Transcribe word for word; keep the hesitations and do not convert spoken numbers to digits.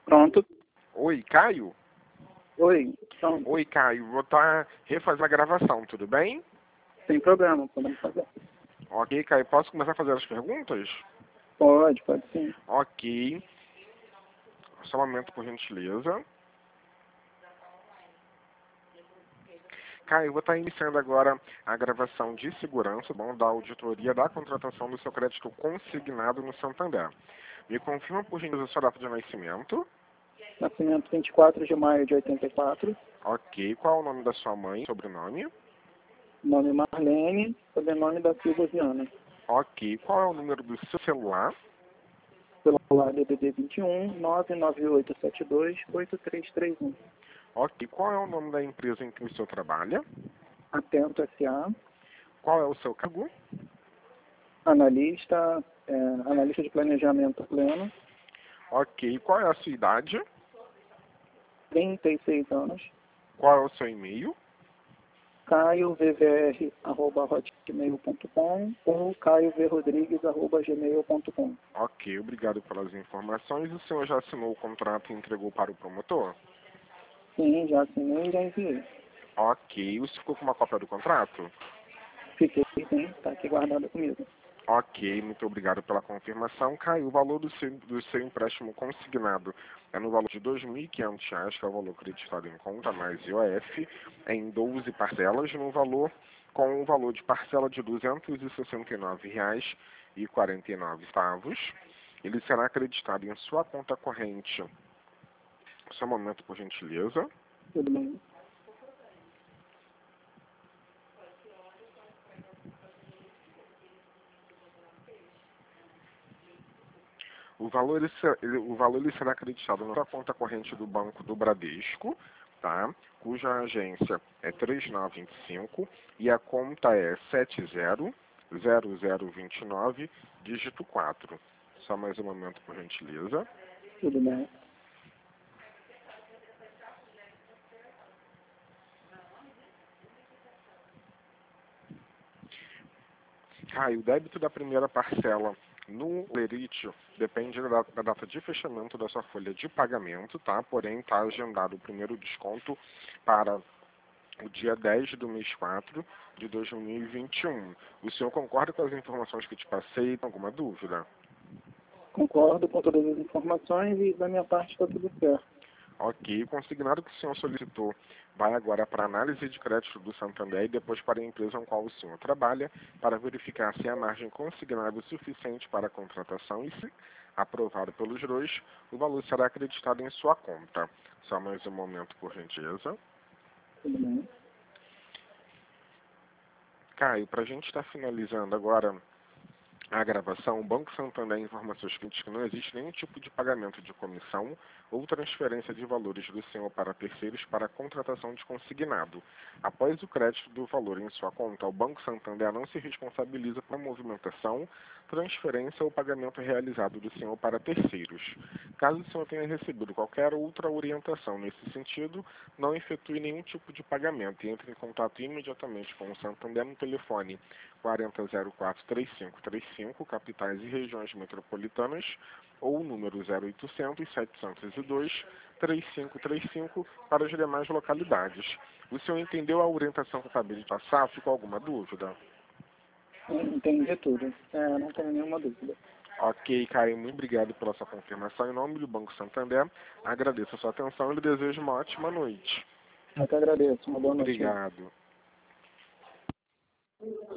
Pronto. Oi, Caio? Oi. Pronto. Oi, Caio. Vou estar refazendo a gravação, tudo bem? Sem problema, podemos fazer. Ok, Caio. Posso começar a fazer as perguntas? Pode, pode sim. Ok. Só um momento, por gentileza. Caio, eu vou estar iniciando agora a gravação de segurança, bom, da auditoria da contratação do seu crédito consignado no Santander. Me confirma, por gentileza, a sua data de nascimento. Nascimento vinte e quatro de maio de oitenta e quatro. Ok. Qual é o nome da sua mãe? Sobrenome? Nome Marlene, sobrenome da Silva Viana. Ok. Qual é o número do seu celular? Celular D D D vinte e um, nove nove oito sete dois, oito três três um. Ok. Qual é o nome da empresa em que o senhor trabalha? Atento S A. Qual é o seu cargo? Analista, é, analista de planejamento pleno. Ok. Qual é a sua idade? trinta e seis anos. Qual é o seu e-mail? caio v v r arroba hotmail ponto com ou caio v rodrigues arroba gmail ponto com. Ok. Obrigado pelas informações. O senhor já assinou o contrato e entregou para o promotor? Sim, já assinei e já enviei. Ok. O senhor ficou com uma cópia do contrato? Fiquei, sim, está aqui guardado comigo. Ok, muito obrigado pela confirmação. Caio, o valor do seu, do seu empréstimo consignado é no valor de dois mil e quinhentos reais, que é o valor creditado em conta, mais I O F, em doze parcelas, no valor, com o valor de parcela de duzentos e sessenta e nove reais e quarenta e nove centavos. Ele será acreditado em sua conta corrente. Só um momento, por gentileza. Tudo bem? O valor, ele será, ele, o valor ele será acreditado na sua conta corrente do Banco do Bradesco, tá? Cuja agência é três nove dois cinco e a conta é sete zero zero zero dois nove, dígito quatro. Só mais um momento, por gentileza. Tudo bem. Ah, e o débito da primeira parcela no lerite depende da, da data de fechamento da sua folha de pagamento, tá? Porém, está agendado o primeiro desconto para o dia dez do mês quatro de dois mil e vinte e um. O senhor concorda com as informações que te passei? Tem alguma dúvida? Concordo com todas as informações e da minha parte está tudo certo. Ok. O consignado que o senhor solicitou vai agora para a análise de crédito do Santander e depois para a empresa com qual o senhor trabalha, para verificar se a margem consignada é suficiente para a contratação e, se aprovado pelos dois, o valor será acreditado em sua conta. Só mais um momento, por gentileza. Tudo bem? Caio, para a gente estar finalizando agora a gravação, o Banco Santander informa aos seus clientes que não existe nenhum tipo de pagamento de comissão ou transferência de valores do senhor para terceiros para a contratação de consignado. Após o crédito do valor em sua conta, o Banco Santander não se responsabiliza pela movimentação, transferência ou pagamento realizado do senhor para terceiros. Caso o senhor tenha recebido qualquer outra orientação nesse sentido, não efetue nenhum tipo de pagamento e entre em contato imediatamente com o Santander no telefone quarenta zero quatro trinta e cinco trinta e cinco, capitais e regiões metropolitanas, ou o número zero oitocentos, setecentos e dois, trinta e cinco trinta e cinco para as demais localidades. O senhor entendeu a orientação que eu acabei de passar? Ficou alguma dúvida? Entendi tudo. É, não tenho nenhuma dúvida. Ok, Caio, muito obrigado pela sua confirmação. Em nome do Banco Santander, agradeço a sua atenção e lhe desejo uma ótima noite. Eu que agradeço. Uma boa noite. Obrigado.